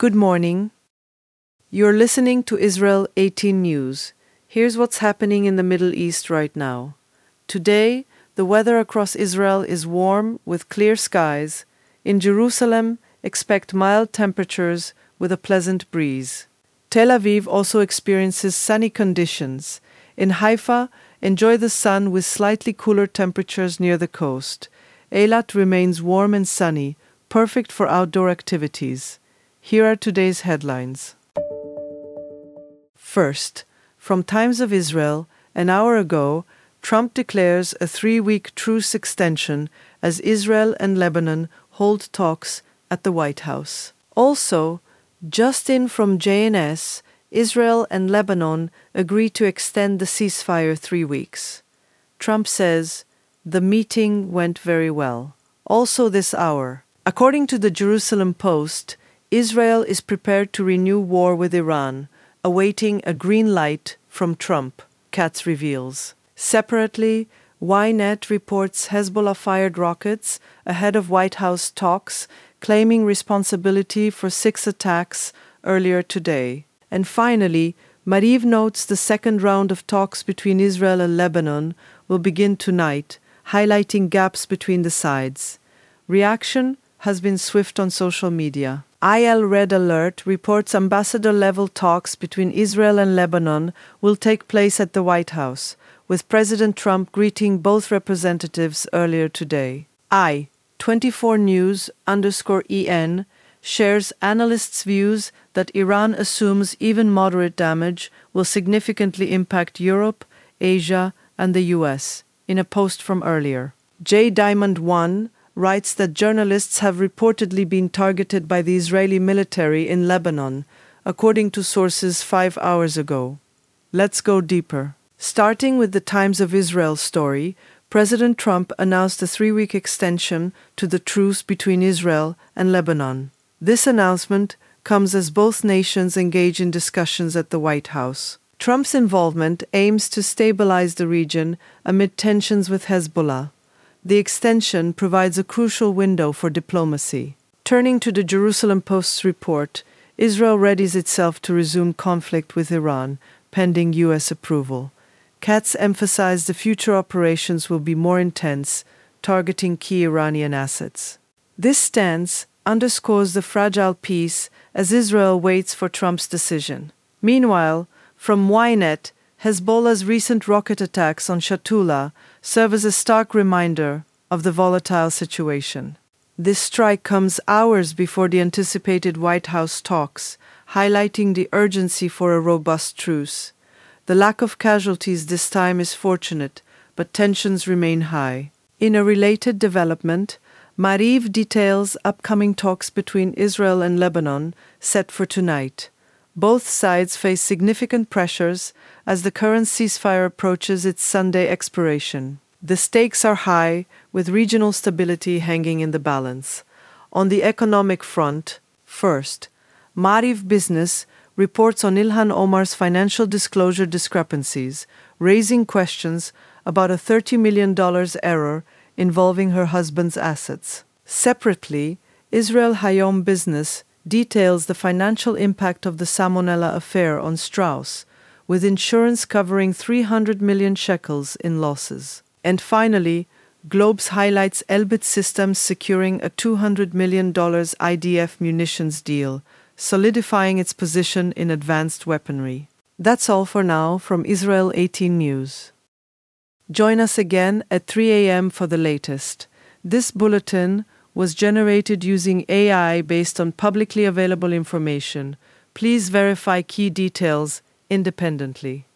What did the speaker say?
Good morning. You're listening to Israel 18 News. Here's what's happening in the Middle East right now. Today, the weather across Israel is warm with clear skies. In Jerusalem, expect mild temperatures with a pleasant breeze. Tel Aviv also experiences sunny conditions. In Haifa, enjoy the sun with slightly cooler temperatures near the coast. Eilat remains warm and sunny, perfect for outdoor activities. Here are today's headlines. First, from Times of Israel, an hour ago, Trump declares a 3-week truce extension as Israel and Lebanon hold talks at the White House. Also, just in from JNS, Israel and Lebanon agree to extend the ceasefire 3 weeks. Trump says, the meeting went very well. Also this hour, according to the Jerusalem Post, Israel is prepared to renew war with Iran, awaiting a green light from Trump, Katz reveals. Separately, Ynet reports Hezbollah fired rockets ahead of White House talks, claiming responsibility for 6 attacks earlier today. And finally, Maariv notes the second round of talks between Israel and Lebanon will begin tonight, highlighting gaps between the sides. Reaction has been swift on social media. IL Red Alert reports ambassador-level talks between Israel and Lebanon will take place at the White House, with President Trump greeting both representatives earlier today. I24News_EN shares analysts' views that Iran assumes even moderate damage will significantly impact Europe, Asia, and the US, in a post from earlier. J Diamond 1 writes that journalists have reportedly been targeted by the Israeli military in Lebanon, according to sources 5 hours ago. Let's go deeper. Starting with the Times of Israel story, President Trump announced a 3-week extension to the truce between Israel and Lebanon. This announcement comes as both nations engage in discussions at the White House. Trump's involvement aims to stabilize the region amid tensions with Hezbollah. The extension provides a crucial window for diplomacy. Turning to the Jerusalem Post's report, Israel readies itself to resume conflict with Iran, pending U.S. approval. Katz emphasized the future operations will be more intense, targeting key Iranian assets. This stance underscores the fragile peace as Israel waits for Trump's decision. Meanwhile, from Ynet, Hezbollah's recent rocket attacks on Shatula serve as a stark reminder of the volatile situation. This strike comes hours before the anticipated White House talks, highlighting the urgency for a robust truce. The lack of casualties this time is fortunate, but tensions remain high. In a related development, Maariv details upcoming talks between Israel and Lebanon set for tonight. Both sides face significant pressures as the current ceasefire approaches its Sunday expiration. The stakes are high, with regional stability hanging in the balance. On the economic front, first, Maariv Business reports on Ilhan Omar's financial disclosure discrepancies, raising questions about a $30 million error involving her husband's assets. Separately, Israel Hayom Business details the financial impact of the Salmonella affair on Strauss, with insurance covering 300 million shekels in losses. And finally, Globes highlights Elbit Systems securing a $200 million IDF munitions deal, solidifying its position in advanced weaponry. That's all for now from Israel 18 News. Join us again at 3 a.m. for the latest. This bulletin was generated using AI based on publicly available information. Please verify key details independently.